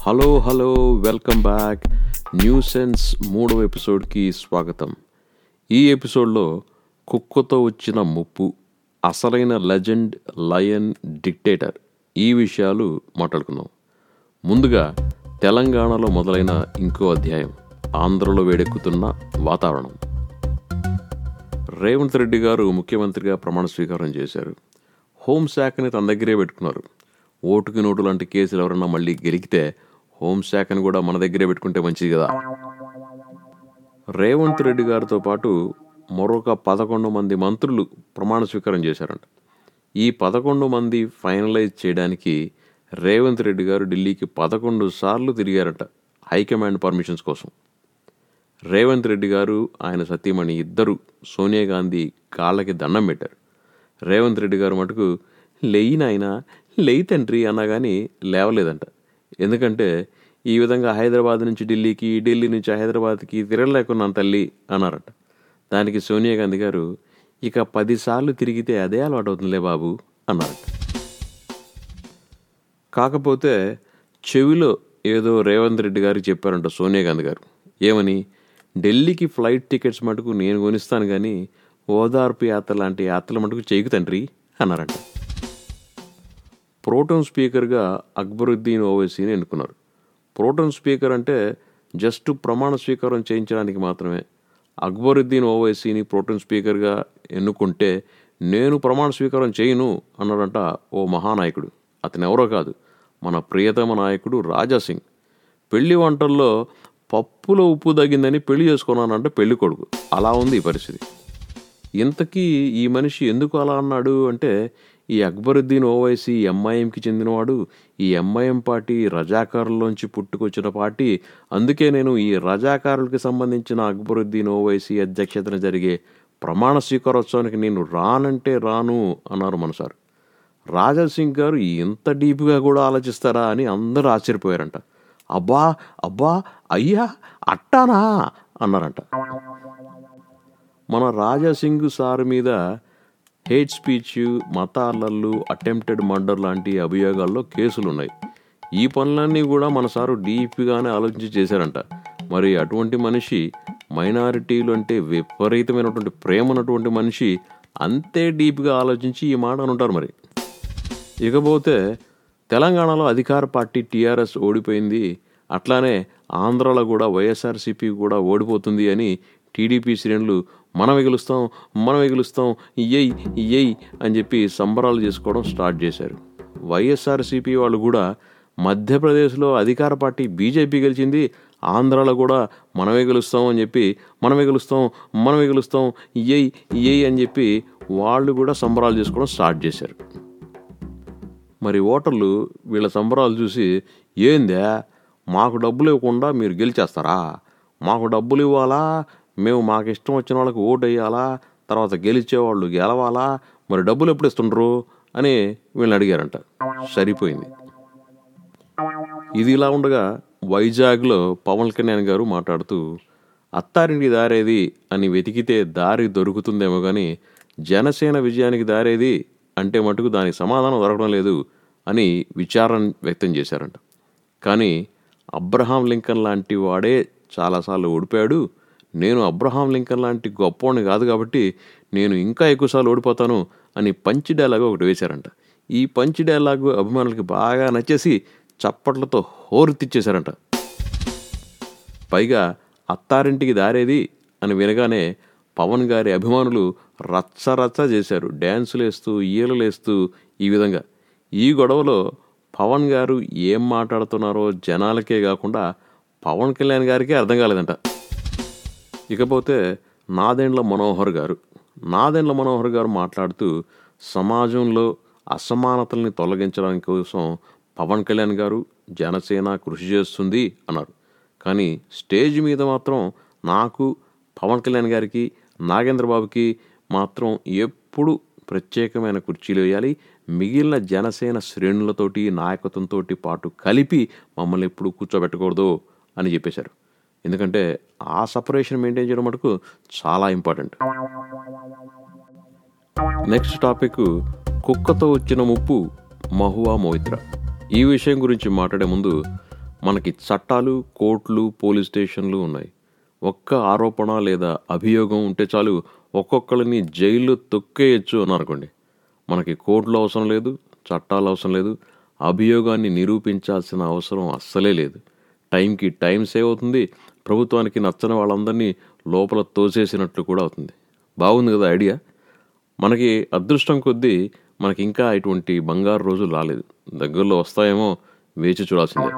Hello welcome back. New sense 3వ ఎపిసోడ్కి స్వాగతం. ఈ ఎపిసోడ్లో కుక్కతో వచ్చిన ముప్పు, అసలైన లెజెండ్, లయన్, డిక్టేటర్ ఈ విషయాలు మాట్లాడుకుందాం. ముందుగా తెలంగాణలో మొదలైన ఇంకో అధ్యాయం, ఆంధ్రలో వేడెక్కుతున్న వాతావరణం. రేవంత్ రెడ్డి గారు ముఖ్యమంత్రిగా ప్రమాణ స్వీకారం చేశారు. హోంశాఖని తన దగ్గరే పెట్టుకున్నారు. ఓటుకి నోటు లాంటి కేసులు ఎవరన్నా మళ్ళీ గెలికితే హోంశాఖని కూడా మన దగ్గరే పెట్టుకుంటే మంచిది కదా. రేవంత్ రెడ్డి గారితో పాటు మరొక 11 మంది మంత్రులు ప్రమాణ స్వీకారం చేశారంట. ఈ 11 మంది ఫైనలైజ్ చేయడానికి రేవంత్ రెడ్డి గారు ఢిల్లీకి 11 సార్లు తిరిగారట హైకమాండ్ పర్మిషన్స్ కోసం. రేవంత్ రెడ్డి గారు, ఆయన సతీమణి ఇద్దరు సోనియా గాంధీ కాళ్ళకి దండం పెట్టారు. రేవంత్ రెడ్డి గారు మటుకు లేయి నాయనా, లేయి తండ్రి అన్నా కానీ లేవలేదంట. ఎందుకంటే ఈ విధంగా హైదరాబాద్ నుంచి ఢిల్లీకి, ఢిల్లీ నుంచి హైదరాబాద్కి తిరగలేకున్నాను తల్లి అన్నారట. దానికి సోనియా గాంధీ గారు, ఇక 10 సార్లు తిరిగితే అదే అలవాటు అవుతుందిలే బాబు అన్నారట. కాకపోతే చెవిలో ఏదో రేవంత్ రెడ్డి గారికి చెప్పారంట సోనియా గాంధీ గారు. ఏమని? ఢిల్లీకి ఫ్లైట్ టికెట్స్ మటుకు నేను కొనిస్తాను కానీ ఓదార్పు యాత్ర లాంటి యాత్రల మటుకు చేయకు తండ్రి అన్నారంట. ప్రోటోన్ స్పీకర్గా అక్బరుద్దీన్ ఓవైసీని ఎన్నుకున్నారు. ప్రోటోన్ స్పీకర్ అంటే జస్ట్ ప్రమాణ స్వీకారం చేయించడానికి మాత్రమే. అక్బరుద్దీన్ ఓవైసీని ప్రోటోన్ స్పీకర్గా ఎన్నుకుంటే నేను ప్రమాణ స్వీకారం చేయను అన్నాడంట ఓ మహానాయకుడు. అతను ఎవరో కాదు, మన ప్రియతమ నాయకుడు రాజాసింగ్. పెళ్లి వంటల్లో పప్పులో ఉప్పు తగ్గిందని పెళ్లి చేసుకున్నానంట పెళ్లి కొడుకు. అలా ఉంది ఈ పరిస్థితి. ఇంతకీ ఈ మనిషి ఎందుకు అలా అన్నాడు అంటే, ఈ అక్బరుద్దీన్ ఓవైసీ ఎంఐఎంకి చెందినవాడు. ఈ ఎంఐఎం పార్టీ రజాకారుల్లోంచి పుట్టుకొచ్చిన పార్టీ. అందుకే నేను ఈ రజాకారులకి సంబంధించిన అక్బరుద్దీన్ ఓవైసీ అధ్యక్షతన జరిగే ప్రమాణ స్వీకారోత్సవానికి నేను రానంటే రాను అన్నారు మన సార్. రాజాసింగ్ గారు ఇంత డీప్గా కూడా ఆలోచిస్తారా అని అందరూ ఆశ్చర్యపోయారంట. అబ్బా అబ్బా అయ్యా అట్టానా అన్నారంట. మన రాజాసింగ్ సార్ మీద హేట్ స్పీచ్, మత అల్లర్లు, అటెంప్టెడ్ మర్డర్ లాంటి అభియోగాల్లో కేసులున్నాయి. ఈ పనులన్నీ కూడా మన సారు డీప్గానే ఆలోచించి చేశారంట. మరి అటువంటి మనిషి, మైనారిటీలు అంటే విపరీతమైనటువంటి ప్రేమ ఉన్నటువంటి మనిషి అంతే డీప్గా ఆలోచించి ఈ మాట అనుంటారు. మరి ఇకపోతే తెలంగాణలో అధికార పార్టీ టీఆర్ఎస్ ఓడిపోయింది, అట్లానే ఆంధ్రాలో కూడా వైఎస్ఆర్సీపీ కూడా ఓడిపోతుంది అని టీడీపీ శ్రేణులు మనమే గెలుస్తాం ఇయ్యై అని చెప్పి సంబరాలు చేసుకోవడం స్టార్ట్ చేశారు. వైఎస్ఆర్సీపీ వాళ్ళు కూడా మధ్యప్రదేశ్లో అధికార పార్టీ బీజేపీ గెలిచింది, ఆంధ్రాలో కూడా మనమే గెలుస్తాం ఇయ్యై అని చెప్పి వాళ్ళు కూడా సంబరాలు చేసుకోవడం స్టార్ట్ చేశారు. మరి ఓటర్లు వీళ్ళ సంబరాలు చూసి, ఏందే మాకు డబ్బులు ఇవ్వకుండా మీరు గెలిచేస్తారా, మాకు డబ్బులు ఇవ్వాలా, మేము మాకు ఇష్టం వచ్చిన వాళ్ళకి ఓటు వేయాలా, తర్వాత గెలిచేవాళ్ళు గెలవాలా, మరి డబ్బులు ఎప్పుడు ఇస్తుండ్రు అని వీళ్ళని అడిగారంట. సరిపోయింది. ఇది ఇలా ఉండగా వైజాగ్లో పవన్ కళ్యాణ్ గారు మాట్లాడుతూ, అత్తారింటి దారేది అని వెతికితే దారి దొరుకుతుందేమో కానీ జనసేన విజయానికి దారేది అంటే మటుకు దానికి సమాధానం దొరకడం లేదు అని విచారం వ్యక్తం చేశారంట. కానీ అబ్రహాం లింకన్ లాంటి వాడే చాలాసార్లు ఓడిపోయాడు, నేను అబ్రహాం లింకన్ లాంటి గొప్పవాడిని కాదు కాబట్టి నేను ఇంకా ఎక్కువసార్లు ఓడిపోతాను అని పంచి డైలాగ్ ఒకటి వేశారంట. ఈ పంచి డైలాగ్ అభిమానులకి బాగా నచ్చేసి చప్పట్లతో హోరెత్తిచ్చేశారంట. పైగా అత్తారింటికి దారేది అని వినగానే పవన్ గారి అభిమానులు రచ్చరచ్చ చేశారు, డ్యాన్సులు వేస్తూ ఈలలేస్తూ. ఈ విధంగా ఈ గొడవలో పవన్ గారు ఏం మాట్లాడుతున్నారో జనాలకే కాకుండా పవన్ కళ్యాణ్ గారికి అర్థం కాలేదంట. ఇకపోతే నాదెండ్ల మనోహర్ గారు మాట్లాడుతూ, సమాజంలో అసమానతల్ని తొలగించడానికి కోసం పవన్ కళ్యాణ్ గారు, జనసేన కృషి చేస్తుంది అన్నారు. కానీ స్టేజ్ మీద మాత్రం నాకు, పవన్ కళ్యాణ్ గారికి, నాగేంద్రబాబుకి మాత్రం ఎప్పుడు ప్రత్యేకమైన కుర్చీలు వేయాలి, మిగిలిన జనసేన శ్రేణులతోటి నాయకత్వంతో పాటు కలిపి మమ్మల్ని ఎప్పుడు కూర్చోబెట్టకూడదు అని చెప్పేశారు. ఎందుకంటే ఆ సపరేషన్ మెయింటైన్ చేయడం మటుకు చాలా ఇంపార్టెంట్. నెక్స్ట్ టాపిక్, కుక్కతో వచ్చిన ముప్పు, మహువా మొయిత్రా. ఈ విషయం గురించి మాట్లాడే ముందు మనకి చట్టాలు, కోర్టులు, పోలీస్ స్టేషన్లు ఉన్నాయి. ఒక్క ఆరోపణ లేదా అభియోగం ఉంటే చాలు ఒక్కొక్కరిని జైల్లో తొక్కేయచ్చు అన్నారనుకోండి. మనకి కోర్టులు అవసరం లేదు, చట్టాలు అవసరం లేదు, అభియోగాన్ని నిరూపించాల్సిన అవసరం అస్సలే లేదు. టైంకి టైం సేవ్ అవుతుంది, ప్రభుత్వానికి నచ్చని వాళ్ళందరినీ లోపల తోసేసినట్లు కూడా అవుతుంది. బాగుంది కదా ఐడియా? మనకి అదృష్టం కొద్దీ మనకి ఇంకా ఇటువంటి బంగారు రోజులు రాలేదు. దగ్గరలో వస్తాయేమో, వేచి చూడాల్సిందే.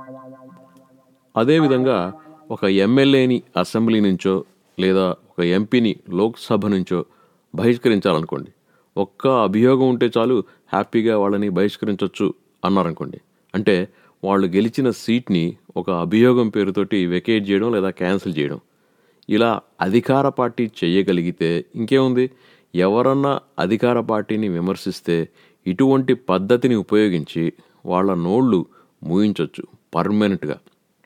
అదేవిధంగా ఒక ఎమ్మెల్యేని అసెంబ్లీ నుంచో లేదా ఒక ఎంపీని లోక్సభ నుంచో బహిష్కరించాలనుకోండి. ఒక్క అభియోగం ఉంటే చాలు హ్యాపీగా వాళ్ళని బహిష్కరించవచ్చు అన్నారనుకోండి. అంటే వాళ్ళు గెలిచిన సీట్ని ఒక అభియోగం పేరుతోటి వెకేట్ చేయడం లేదా క్యాన్సిల్ చేయడం. ఇలా అధికార పార్టీ చేయగలిగితే ఇంకేముంది, ఎవరన్నా అధికార పార్టీని విమర్శిస్తే ఇటువంటి పద్ధతిని ఉపయోగించి వాళ్ళ నోళ్ళు మూయించవచ్చు పర్మనెంట్గా.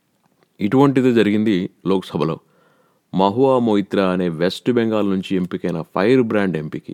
ఇటువంటిది జరిగింది లోక్సభలో. మహువా మొయిత్రా అనే వెస్ట్ బెంగాల్ నుంచి ఎంపికైన ఫైర్ బ్రాండ్ ఎంపీకి.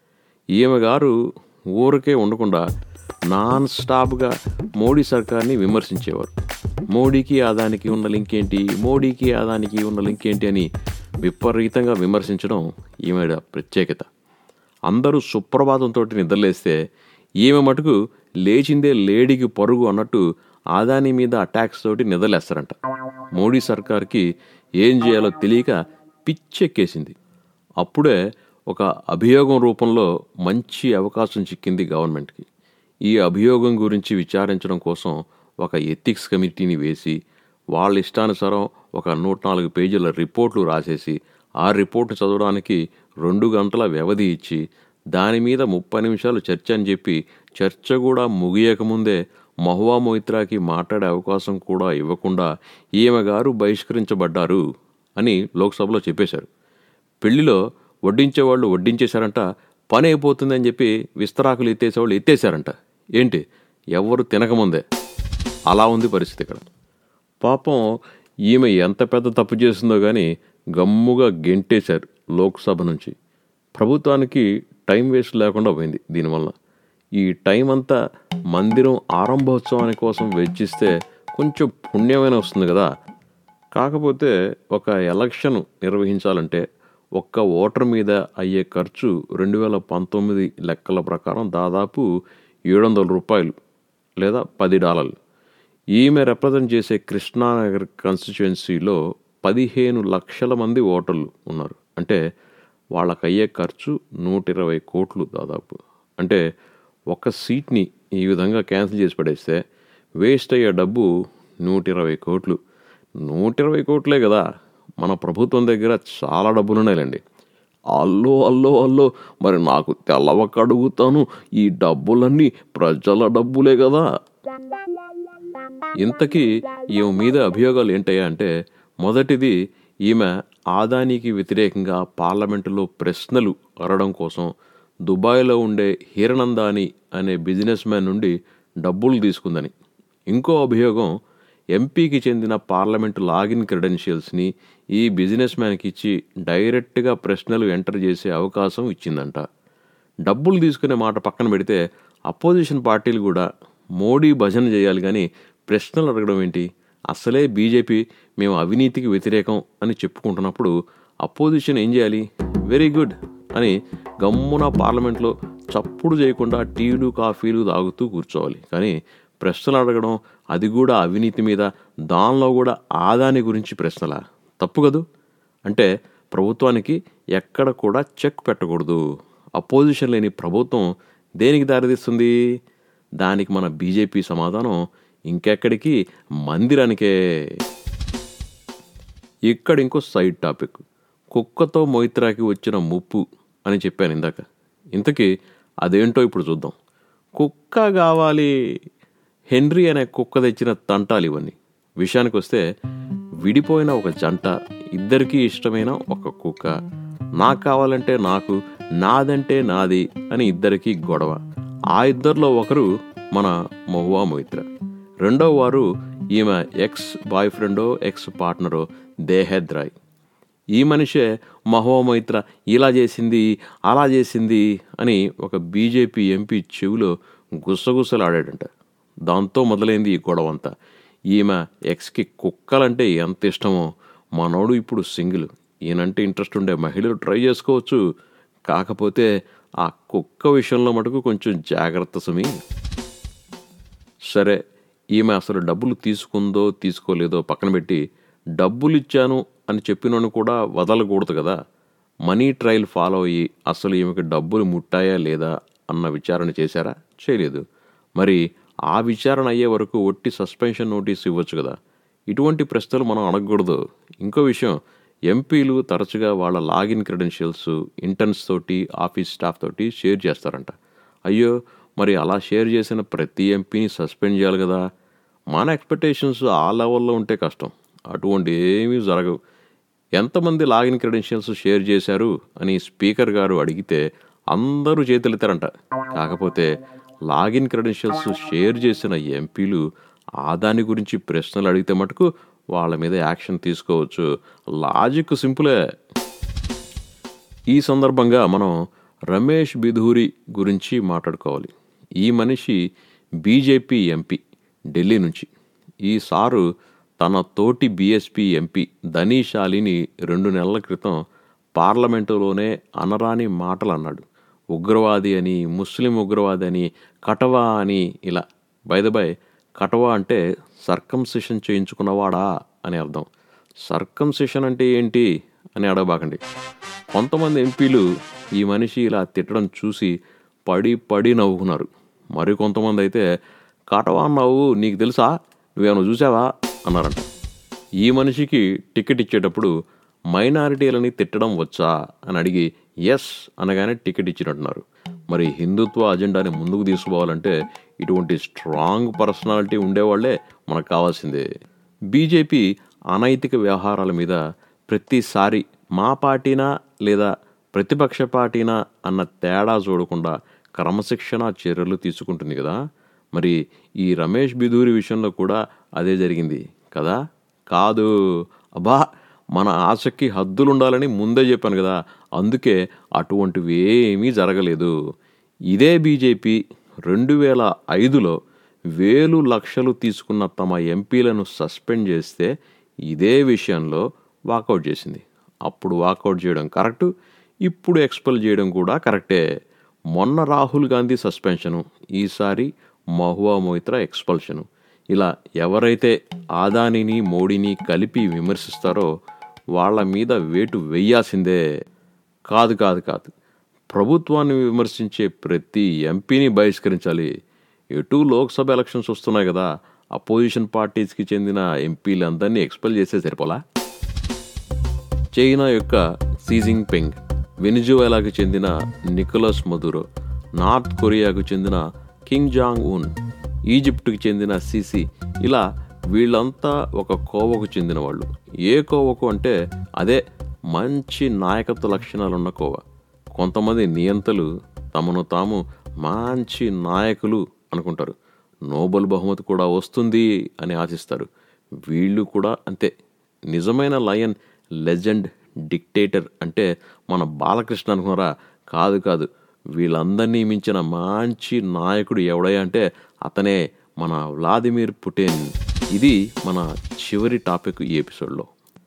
ఈమె గారు ఊరికే ఉండకుండా నాన్ స్టాప్గా మోడీ సర్కార్ని విమర్శించేవారు. మోడీకి ఆదానికి ఉన్న లింక్ ఏంటి, మోడీకి ఆదానికి ఉన్న లింక్ ఏంటి అని విపరీతంగా విమర్శించడం ఈమె ప్రత్యేకత. అందరూ సుప్రభాతంతో నిద్రలేస్తే ఈమె మటుకు లేచిందే లేడీకి పరుగు అన్నట్టు ఆదాని మీద అటాక్స్ తోటి నిద్రలేస్తారంట. మోడీ సర్కార్కి ఏం చేయాలో తెలియక పిచ్చెక్కేసింది. అప్పుడే ఒక అభియోగం రూపంలో మంచి అవకాశం చిక్కింది గవర్నమెంట్కి. ఈ అభియోగం గురించి విచారించడం కోసం ఒక ఎథిక్స్ కమిటీని వేసి వాళ్ళ ఇష్టానుసారం ఒక 104 పేజీల రిపోర్ట్లు రాసేసి ఆ రిపోర్ట్ చదవడానికి 2 గంటల వ్యవధి ఇచ్చి దాని మీద 30 నిమిషాలు చర్చ అని చెప్పి చర్చ కూడా ముగియకముందే మహువా మొయిత్రాకి మాట్లాడే అవకాశం కూడా ఇవ్వకుండా ఈమె గారు బహిష్కరించబడ్డారు అని లోక్సభలో చెప్పేశారు. పెళ్లిలో వడ్డించేవాళ్ళు వడ్డించేశారంట, పని అయిపోతుందని చెప్పి విస్తరాకులు ఎత్తేసేవాళ్ళు ఎత్తేశారంట. ఏంటి, ఎవరు తినకముందే. అలా ఉంది పరిస్థితి ఇక్కడ. పాపం ఈమె ఎంత పెద్ద తప్పు చేసిందో కానీ గమ్ముగా గెంటేశారు లోక్సభ నుంచి. ప్రభుత్వానికి టైం వేస్ట్ లేకుండా పోయింది దీనివల్ల. ఈ టైం అంతా మందిరం ఆరంభోత్సవాని కోసం వెచ్చిస్తే కొంచెం పుణ్యమైన వస్తుంది కదా. కాకపోతే ఒక ఎలక్షన్ నిర్వహించాలంటే ఒక్క ఓటర్ మీద అయ్యే ఖర్చు 2019 లెక్కల ప్రకారం దాదాపు $700 లేదా $10. ఈమె రిప్రజెంట్ చేసే కృష్ణానగర్ కాన్స్టిట్యుయెన్సీలో 15 లక్షల మంది ఓటర్లు ఉన్నారు. అంటే వాళ్ళకయ్యే ఖర్చు 120 కోట్లు దాదాపు. అంటే ఒక సీట్ని ఈ విధంగా క్యాన్సిల్ చేసి పడేస్తే వేస్ట్ అయ్యే డబ్బు 120 కోట్లు. 120 కోట్లే కదా, మన ప్రభుత్వం దగ్గర చాలా డబ్బులు ఉన్నాయిలేండి. అల్లో మరి నాకు తెల్లవక అడుగుతాను, ఈ డబ్బులన్నీ ప్రజల డబ్బులే కదా. ఇంతకీ ఈమె మీద అభియోగాలు ఏంటయ్యా అంటే, మొదటిది ఈమె ఆదానికి వ్యతిరేకంగా పార్లమెంటులో ప్రశ్నలు అడగడం కోసం దుబాయ్లో ఉండే హీరనందాని అనే బిజినెస్ మ్యాన్ నుండి డబ్బులు తీసుకుందని. ఇంకో అభియోగం ఎంపీకి చెందిన పార్లమెంటు లాగిన్ క్రెడెన్షియల్స్ని ఈ బిజినెస్ మ్యాన్కి ఇచ్చి డైరెక్ట్గా ప్రశ్నలు ఎంటర్ చేసే అవకాశం ఇచ్చిందంట. డబ్బులు తీసుకునే మాట పక్కన పెడితే అపోజిషన్ పార్టీలు కూడా మోడీ భజన చేయాలి కానీ ప్రశ్నలు అడగడం ఏంటి? అసలే బీజేపీ మేము అవినీతికి వ్యతిరేకం అని చెప్పుకుంటున్నప్పుడు అపోజిషన్ ఏం చేయాలి? వెరీ గుడ్ అని గమ్మున పార్లమెంట్లో చప్పుడు చేయకుండా టీలు కాఫీలు తాగుతూ కూర్చోవాలి. కానీ ప్రశ్నలు అడగడం, అది కూడా అవినీతి మీద, దానిలో కూడా ఆదాని గురించి ప్రశ్నలా? తప్పు కదూ. అంటే ప్రభుత్వానికి ఎక్కడ కూడా చెక్ పెట్టకూడదు. అపోజిషన్ లేని ప్రభుత్వం దేనికి దారితీస్తుంది? దానికి మన బీజేపీ సమాధానం ఇంకెక్కడికి, మందిరానికే. ఇక్కడ ఇంకో సైడ్ టాపిక్, కుక్కతో మొయిత్రాకి వచ్చిన ముప్పు అని చెప్పాను ఇందాక. ఇంతకీ అదేంటో ఇప్పుడు చూద్దాం. కుక్క కావాలి, హెన్రీ అనే కుక్క తెచ్చిన తంటాలు ఇవన్నీ. విషయానికి వస్తే విడిపోయిన ఒక జంట, ఇద్దరికీ ఇష్టమైన ఒక కుక్క, నాకు కావాలంటే నాకు, నాదంటే నాది అని ఇద్దరికీ గొడవ. ఆ ఇద్దరిలో ఒకరు మన మహువా మొయిత్రా, రెండో వారు ఈమె ఎక్స్ బాయ్ ఫ్రెండో ఎక్స్ పార్ట్నరో దేహద్ రాయ్. ఈ మనిషే మహువా మొయిత్రా ఇలా చేసింది అలా చేసింది అని ఒక బీజేపీ ఎంపీ చెవిలో గుసగుసలాడాడంట. దాంతో మొదలైంది ఈ గొడవంతా. ఈమె ఎక్స్కి కుక్కలంటే ఎంత ఇష్టమో మనోడు ఇప్పుడు సింగిల్. ఈయనంటే ఇంట్రెస్ట్ ఉండే మహిళలు ట్రై చేసుకోవచ్చు. కాకపోతే ఆ కుక్క విషయంలో మటుకు కొంచెం జాగ్రత్త సుమి. సరే, ఈమె అసలు డబ్బులు తీసుకుందో తీసుకోలేదో పక్కన పెట్టి, డబ్బులు ఇచ్చాను అని చెప్పినోని కూడా వదలకూడదు కదా. మనీ ట్రయల్ ఫాలో అయ్యి అసలు ఈమెకి డబ్బులు ముట్టాయా లేదా అన్న విచారణ చేశారా? చేయలేదు. మరి ఆ విచారణ అయ్యే వరకు ఒట్టి సస్పెన్షన్ నోటీస్ ఇవ్వచ్చు కదా. ఇటువంటి ప్రశ్నలు మనం అడగకూడదు. ఇంకో విషయం, ఎంపీలు తరచుగా వాళ్ళ లాగిన్ క్రెడెన్షియల్స్ ఇంటర్న్స్ తోటి, ఆఫీస్ స్టాఫ్ తోటి షేర్ చేస్తారంట. అయ్యో, మరి అలా షేర్ చేసిన ప్రతి ఎంపీని సస్పెండ్ చేయాలి కదా. మన ఎక్స్పెక్టేషన్స్ ఆ లెవెల్లో ఉంటే కష్టం. అటువంటి ఏమీ జరగవు. ఎంతమంది లాగిన్ క్రెడెన్షియల్స్ షేర్ చేశారు అని స్పీకర్ గారు అడిగితే అందరూ చేతులెత్తారంట. కాకపోతే లాగిన్ క్రెడెన్షియల్స్ షేర్ చేసిన ఎంపీలు ఆ దాని గురించి ప్రశ్నలు అడిగితే మటుకు వాళ్ళ మీద యాక్షన్ తీసుకోవచ్చు. లాజిక్ సింపులే. ఈ సందర్భంగా మనం రమేష్ బిధూరి గురించి మాట్లాడుకోవాలి. ఈ మనిషి బీజేపీ ఎంపీ, ఢిల్లీ నుంచి. ఈ సారు తన తోటి బీఎస్పీ ఎంపీ ధనీశాలిని 2 నెలల క్రితం పార్లమెంటులోనే అనరాని మాటలు అన్నాడు. ఉగ్రవాది అని, ముస్లిం ఉగ్రవాది అని, కటవా అని. ఇలా బై కటవా అంటే సర్కంసిషన్ చేయించుకున్నవాడా అని అర్థం. సర్కంసిషన్ అంటే ఏంటి అని అడగబాకండి. కొంతమంది ఎంపీలు ఈ మనిషి ఇలా తిట్టడం చూసి పడి నవ్వుకున్నారు. మరికొంతమంది అయితే, కటవా అన్నావు, నీకు తెలుసా, నువ్వేమైనా చూసావా అన్నారంట. ఈ మనిషికి టికెట్ ఇచ్చేటప్పుడు మైనారిటీలని తిట్టడం వచ్చా అని అడిగి ఎస్ అనగానే టికెట్ ఇచ్చినట్టున్నారు. మరి హిందుత్వ అజెండాని ముందుకు తీసుకుపోవాలంటే ఇటువంటి స్ట్రాంగ్ పర్సనాలిటీ ఉండేవాళ్లే మనకు కావాల్సిందే. బీజేపీ అనైతిక వ్యవహారాల మీద ప్రతిసారి మా పార్టీనా లేదా ప్రతిపక్ష పార్టీనా అన్న తేడా చూడకుండా క్రమశిక్షణ చర్యలు తీసుకుంటుంది కదా. మరి ఈ రమేష్ బిధూరి విషయంలో కూడా అదే జరిగింది కదా. కాదు, అబ్బా, మన ఆశకి హద్దులుండాలని ముందే చెప్పాను కదా. అందుకే అటువంటివి ఏమీ జరగలేదు. ఇదే బీజేపీ 2005లో వేలు లక్షలు తీసుకున్న తమ ఎంపీలను సస్పెండ్ చేస్తే ఇదే విషయంలో వాకౌట్ చేసింది. అప్పుడు వాకౌట్ చేయడం కరెక్టు, ఇప్పుడు ఎక్స్పెల్ చేయడం కూడా కరెక్టే. మొన్న రాహుల్ గాంధీ సస్పెన్షను, ఈసారి మహువా మొయిత్రా ఎక్స్పల్షను. ఇలా ఎవరైతే ఆదానిని మోడీని కలిపి విమర్శిస్తారో వాళ్ళ మీద వేటు వెయ్యాల్సిందే. కాదు, ప్రభుత్వాన్ని విమర్శించే ప్రతి ఎంపీని బహిష్కరించాలి. ఎటు లోక్సభ ఎలక్షన్స్ వస్తున్నాయి కదా, అపోజిషన్ పార్టీస్కి చెందిన ఎంపీలందరినీ ఎక్స్పెల్ చేసే సరిపోలా. చైనా యొక్క షీ జిన్పింగ్, వెనిజువేలాకు చెందిన నికోలస్ మదురో, నార్త్ కొరియాకు చెందిన కిమ్ జాంగ్ ఉన్, ఈజిప్టుకి చెందిన సిసి, ఇలా వీళ్ళంతా ఒక కోవకు చెందిన వాళ్ళు. ఏ కోవకు అంటే అదే మంచి నాయకత్వ లక్షణాలున్న కోవ. కొంతమంది నియంతలు తమను తాము మంచి నాయకులు అనుకుంటారు. నోబెల్ బహుమతి కూడా వస్తుంది అని ఆశిస్తారు. వీళ్ళు కూడా అంతే. నిజమైన లయన్, లెజెండ్, డిక్టేటర్ అంటే మన బాలకృష్ణ అనుకున్నారా? కాదు, వీళ్ళందరినీ మించిన మంచి నాయకుడు ఎవడయ్యా అంటే అతనే మన వ్లాదిమిర్ పుటిన్. ఇది మన చివరి టాపిక్ ఈ ఎపిసోడ్లో.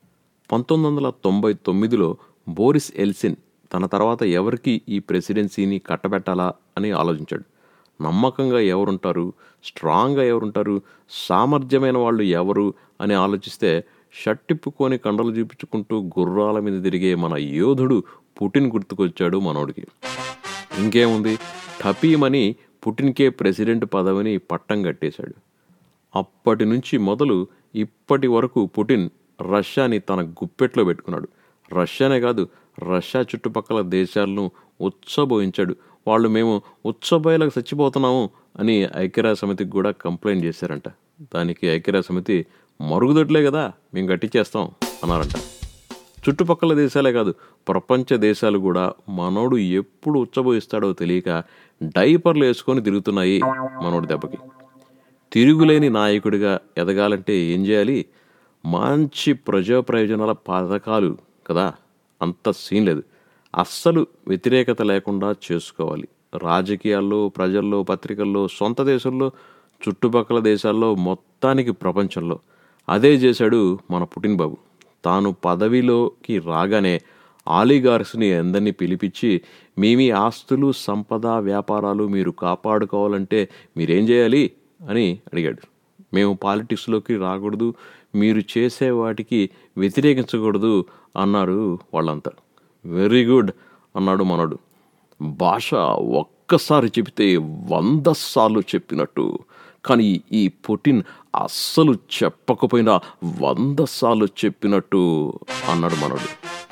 1999లో బోరిస్ ఎల్సిన్ తన తర్వాత ఎవరికి ఈ ప్రెసిడెన్సీని కట్టబెట్టాలా అని ఆలోచించాడు. నమ్మకంగా ఎవరుంటారు, స్ట్రాంగ్గా ఎవరుంటారు, సామర్థ్యమైన వాళ్ళు ఎవరు అని ఆలోచిస్తే షట్టిప్పుకొని కండలు చూపించుకుంటూ గుర్రాల మీద తిరిగే మన యోధుడు పుటిన్ గుర్తుకొచ్చాడు మనోడికి. ఇంకేముంది, టపీమని పుటిన్కే ప్రెసిడెంట్ పదవిని పట్టం కట్టేశాడు. అప్పటి నుంచి మొదలు ఇప్పటి వరకు పుటిన్ రష్యాని తన గుప్పెట్లో పెట్టుకున్నాడు. రష్యానే కాదు, రష్యా చుట్టుపక్కల దేశాలను ఉచ్చబోయించాడు. వాళ్ళు మేము ఉచ్చబోయేలాగా చచ్చిపోతున్నాము అని ఐక్యరాజ్య సమితికి కూడా కంప్లైంట్ చేశారంట. దానికి ఐక్యరాజ్య సమితి మరుగుదొడ్లే కదా, మేము గట్టిచేస్తాం అన్నారంట. చుట్టుపక్కల దేశాలే కాదు, ప్రపంచ దేశాలు కూడా మనోడు ఎప్పుడు ఉచ్చబోయిస్తాడో తెలియక డైపర్లు వేసుకొని తిరుగుతున్నాయి మనోడి దెబ్బకి. తిరుగులేని నాయకుడిగా ఎదగాలంటే ఏం చేయాలి? మంచి ప్రజా ప్రయోజనాల పథకాలు కదా, అంత సీన్ లేదు. అస్సలు వ్యతిరేకత లేకుండా చేసుకోవాలి. రాజకీయాల్లో, ప్రజల్లో, పత్రికల్లో, సొంత దేశంలో చుట్టుపక్కల దేశాల్లో మొత్తానికి ప్రపంచంలో అదే చేశాడు మన పుటిన్ బాబు. తాను పదవిలోకి రాగానే ఆలిగార్స్ని అందరినీ పిలిపించి, మీ ఆస్తులు, సంపద, వ్యాపారాలు మీరు కాపాడుకోవాలంటే మీరేం చేయాలి అని అడిగాడు. మేము పాలిటిక్స్లోకి రాకూడదు, మీరు చేసే వాటికి వ్యతిరేకించకూడదు అన్నారు వాళ్ళంతా. వెరీ గుడ్ అన్నాడు మనోడు. భాష ఒక్కసారి చెబితే 100 సార్లు చెప్పినట్టు, కానీ ఈ పుటిన్ అస్సలు చెప్పకపోయినా 100 సార్లు చెప్పినట్టు అన్నాడు మనోడు.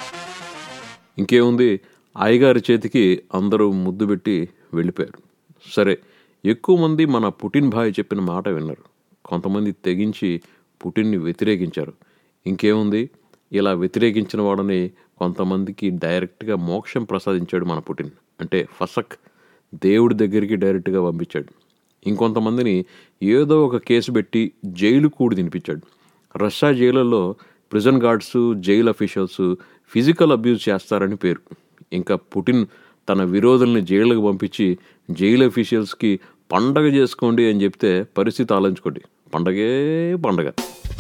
ఇంకేముంది, అయ్యగారి చేతికి అందరూ ముద్దు పెట్టి వెళ్ళిపోయారు. సరే, ఎక్కువ మంది మన పుటిన్ భాయ్ చెప్పిన మాట విన్నారు. కొంతమంది తెగించి పుటిన్ని వ్యతిరేకించారు. ఇంకేముంది, ఇలా వ్యతిరేకించిన వాడని కొంతమందికి డైరెక్ట్గా మోక్షం ప్రసాదించాడు మన పుటిన్. అంటే ఫసక్, దేవుడి దగ్గరికి డైరెక్ట్గా పంపించాడు. ఇంకొంతమందిని ఏదో ఒక కేసు పెట్టి జైలు కూడి తినిపించాడు. రష్యా జైళ్ళల్లో prison guards, jail officials physical abuse చేస్తారని పేరు. ఇంకా పుటిన్ తన విరోధుల్ని జైళ్ళకు పంపించి జైల్ అఫీషియల్స్కి పండగ చేసుకోండి అని చెప్తే పరిస్థితి ఆలోచించుకోండి. పండగే పండగ.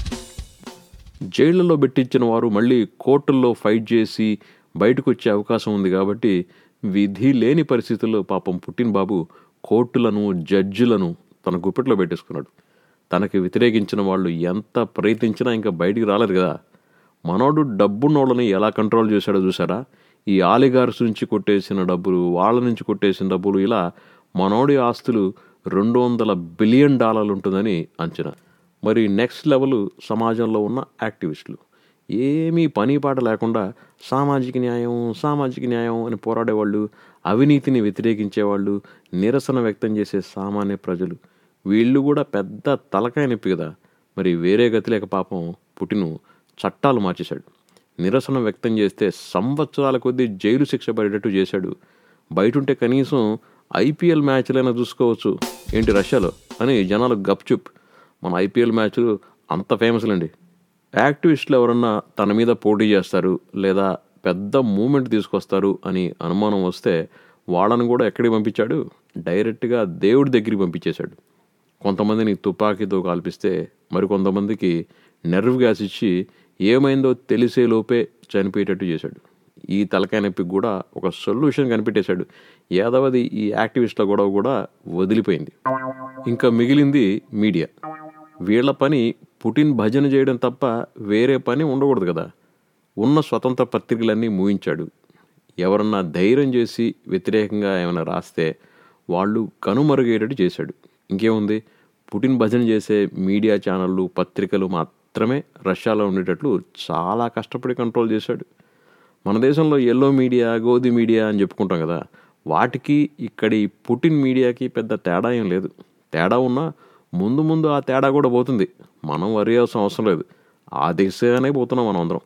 జైళ్లలో పెట్టించిన వారు మళ్ళీ కోర్టుల్లో ఫైట్ చేసి బయటకు వచ్చే అవకాశం ఉంది కాబట్టి విధి లేని పరిస్థితుల్లో పాపం పుటిన్ బాబు కోర్టులను, జడ్జిలను తన గుప్పెట్లో పెట్టేసుకున్నాడు. తనకి వ్యతిరేకించిన వాళ్ళు ఎంత ప్రయత్నించినా ఇంకా బయటికి రాలేరు కదా. మనోడు డబ్బున్నోళ్ళని ఎలా కంట్రోల్ చేశాడో చూసారా? ఈ ఆలిగార్స్ నుంచి కొట్టేసిన డబ్బులు, వాళ్ళ నుంచి కొట్టేసిన డబ్బులు, ఇలా మనోడి ఆస్తులు $200 బిలియన్ ఉంటుందని అంచనా. మరి నెక్స్ట్ లెవెల్ సమాజంలో ఉన్న యాక్టివిస్టులు ఏమీ పని పాట లేకుండా సామాజిక న్యాయం అని పోరాడేవాళ్ళు, అవినీతిని వ్యతిరేకించేవాళ్ళు, నిరసన వ్యక్తం చేసే సామాన్య ప్రజలు, వీళ్ళు కూడా పెద్ద తలకాయ నొప్పి కదా. మరి వేరే గతి లేక పాపం పుటిన్ చట్టాలు మార్చేశాడు. నిరసన వ్యక్తం చేస్తే సంవత్సరాల కొద్దీ జైలు శిక్ష పడేటట్టు చేశాడు. బయటుంటే కనీసం ఐపీఎల్ మ్యాచ్లైనా చూసుకోవచ్చు ఏంటి రష్యాలో అని జనాలు గప్చుప్. మన ఐపీఎల్ మ్యాచ్లు అంత ఫేమస్లండి. యాక్టివిస్టులు ఎవరన్నా తన మీద పోటీ చేస్తారు లేదా పెద్ద మూమెంట్ తీసుకొస్తారు అని అనుమానం వస్తే వాళ్ళను కూడా ఎక్కడికి పంపించాడు? డైరెక్ట్గా దేవుడి దగ్గరికి పంపించేశాడు. కొంతమందిని తుపాకీతో కాల్పిస్తే మరికొంతమందికి నెర్వ్ గ్యాస్ ఇచ్చి ఏమైందో తెలిసేలోపే చనిపోయేటట్టు చేశాడు. ఈ తలకాయ నొప్పికి కూడా ఒక సొల్యూషన్ కనిపెట్టేశాడు. యాదవది ఈ యాక్టివిస్టుల గొడవ కూడా వదిలిపోయింది. ఇంకా మిగిలింది మీడియా. వీళ్ల పని పుటిన్ భజన చేయడం తప్ప వేరే పని ఉండకూడదు కదా. ఉన్న స్వతంత్ర పత్రికలన్నీ మూయించాడు. ఎవరన్నా ధైర్యం చేసి వ్యతిరేకంగా ఏమైనా రాస్తే వాళ్ళు కనుమరుగయ్యేటట్టు చేశాడు. ఇంకేముంది, పుటిన్ భజన చేసే మీడియా ఛానళ్ళు, పత్రికలు మాత్రమే రష్యాలో ఉండేటట్లు చాలా కష్టపడి కంట్రోల్ చేశాడు. మన దేశంలో ఎల్లో మీడియా, గోధి మీడియా అని చెప్పుకుంటాం కదా, వాటికి ఇక్కడి పుటిన్ మీడియాకి పెద్ద తేడా ఏం లేదు. తేడా ఉన్నా ముందు ఆ తేడా కూడా పోతుంది. మనం వరి అవసరం అవసరం లేదు, ఆ దిశగానే పోతున్నాం మనం అందరం.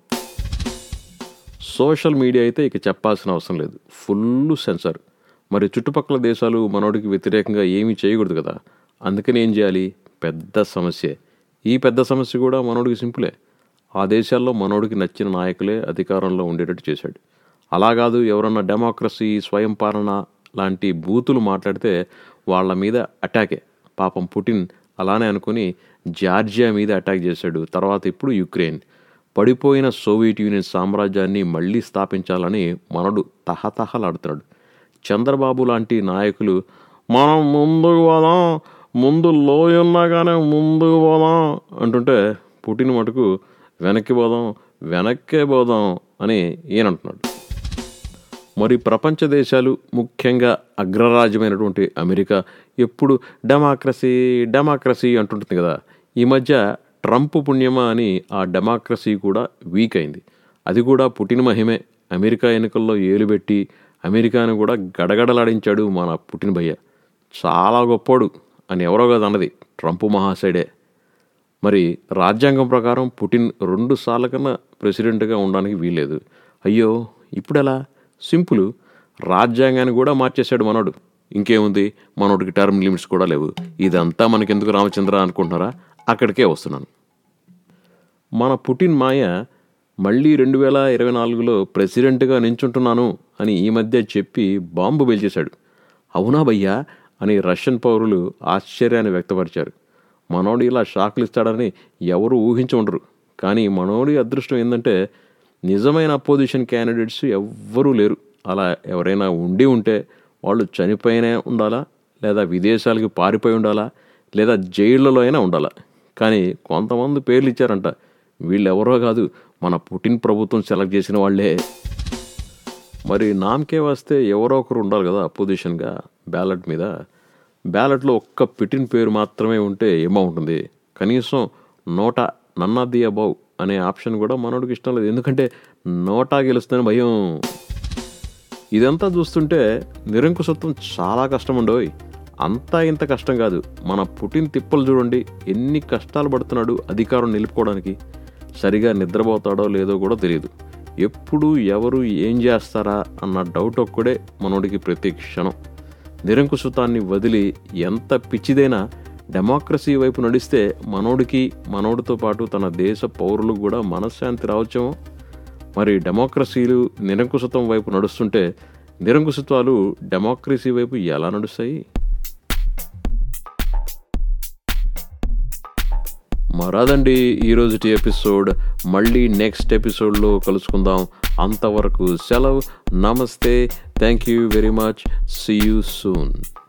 సోషల్ మీడియా అయితే ఇక చెప్పాల్సిన అవసరం లేదు, ఫుల్ సెన్సార్. మరి చుట్టుపక్కల దేశాలు మనోడికి వ్యతిరేకంగా ఏమీ చేయకూడదు కదా. అందుకని ఏం చేయాలి? పెద్ద సమస్యే. ఈ పెద్ద సమస్య కూడా మనోడికి సింపులే. ఆ దేశాల్లో మనోడికి నచ్చిన నాయకులే అధికారంలో ఉండేటట్టు చేశాడు. అలా కాదు, ఎవరన్నా డెమోక్రసీ, స్వయం పాలన లాంటి బూతులు మాట్లాడితే వాళ్ళ మీద అటాకే. పాపం పుటిన్ అలానే అనుకుని జార్జియా మీద అటాక్ చేశాడు. తర్వాత ఇప్పుడు యుక్రెయిన్. పడిపోయిన సోవియట్ యూనియన్ సామ్రాజ్యాన్ని మళ్ళీ స్థాపించాలని మనడు తహతహలాడుతున్నాడు. చంద్రబాబు లాంటి నాయకులు మనం ముందుకు పోదాం, ముందు లోయ ఉన్నా కానీ ముందుకు పోదాం అంటుంటే పుటిన్ మటుకు వెనక్కే పోదాం అని ఈయనంటున్నాడు. మరి ప్రపంచ దేశాలు, ముఖ్యంగా అగ్రరాజ్యమైనటువంటి అమెరికా ఎప్పుడు డెమోక్రసీ అంటుంటుంది కదా. ఈ మధ్య ట్రంప్ పుణ్యమా అని ఆ డెమోక్రసీ కూడా వీక్ అయింది. అది కూడా పుటిన్ మహిమే. అమెరికా ఎన్నికల్లో ఏలుబెట్టి అమెరికాను కూడా గడగడలాడించాడు మన పుటిన్ భయ్య. చాలా గొప్పోడు అని ఎవరో కదా అన్నది ట్రంప్ మహాశయుడే. మరి రాజ్యాంగం ప్రకారం పుటిన్ 2 సార్ల కన్నా ప్రెసిడెంట్గా ఉండడానికి వీల్లేదు. అయ్యో ఇప్పుడెలా? సింపుల్, రాజ్యాంగాన్ని కూడా మార్చేశాడు మనోడు. ఇంకేముంది, మనోడికి టర్మ్ లిమిట్స్ కూడా లేవు. ఇదంతా మనకెందుకు రామచంద్ర అనుకుంటున్నారా? అక్కడికే వస్తున్నాను. మన పుటిన్ మాయ మళ్ళీ 2024లో ప్రెసిడెంట్గా నించుంటున్నాను అని ఈ మధ్య చెప్పి బాంబు పేల్చేశాడు. అవునా భయ్యా, అని రష్యన్ పౌరులు ఆశ్చర్యాన్ని వ్యక్తపరిచారు. మనోడు ఇలా షాకులు ఇస్తాడని ఎవరు ఊహించి ఉండరు. కానీ మనోడి అదృష్టం ఏంటంటే నిజమైన అపోజిషన్ క్యాండిడేట్స్ ఎవ్వరూ లేరు. అలా ఎవరైనా ఉంటే వాళ్ళు చనిపోయినా ఉండాలా, లేదా విదేశాలకి పారిపోయి ఉండాలా, లేదా జైళ్లలో అయినా ఉండాలా. కానీ కొంతమంది పేర్లు ఇచ్చారంట. వీళ్ళెవరో కాదు, మన పుటిన్ ప్రభుత్వం సెలెక్ట్ చేసిన వాళ్ళే. మరి నామకే వస్తే ఎవరో ఒకరు ఉండాలి కదా అపోజిషన్గా బ్యాలెట్ మీద. బ్యాలెట్లో ఒక్క పుటిన్ పేరు మాత్రమే ఉంటే ఏమవుతుంది? కనీసం NOTA none of the above అనే ఆప్షన్ కూడా మనోడికి ఇష్టం లేదు. ఎందుకంటే నోటా గెలుస్తుందని భయం. ఇదంతా చూస్తుంటే నిరంకుశత్వం చాలా కష్టం ఉండోయ్. అంతా ఇంత కష్టం కాదు. మన పుటిన్ తిప్పలు చూడండి, ఎన్ని కష్టాలు పడుతున్నాడు అధికారం నిలుపుకోవడానికి. సరిగా నిద్రపోతాడో లేదో కూడా తెలియదు. ఎప్పుడు ఎవరు ఏం చేస్తారా అన్న డౌట్ ఒక్కడే మనోడికి ప్రతి క్షణం. నిరంకుశత్వాన్ని వదిలి ఎంత పిచ్చిదైనా డెమోక్రసీ వైపు నడిస్తే మనోడితో పాటు తన దేశ పౌరులకు కూడా మనశ్శాంతి రావచ్చేమో. మరి డెమోక్రసీలు నిరంకుశత్వం వైపు నడుస్తుంటే నిరంకుశత్వాలు డెమోక్రసీ వైపు ఎలా నడుస్తాయి? మరాదండి ఈరోజుటి ఎపిసోడ్. మళ్ళీ నెక్స్ట్ ఎపిసోడ్లో కలుసుకుందాం. అంతవరకు సెలవు. నమస్తే. Thank you very much. See you soon.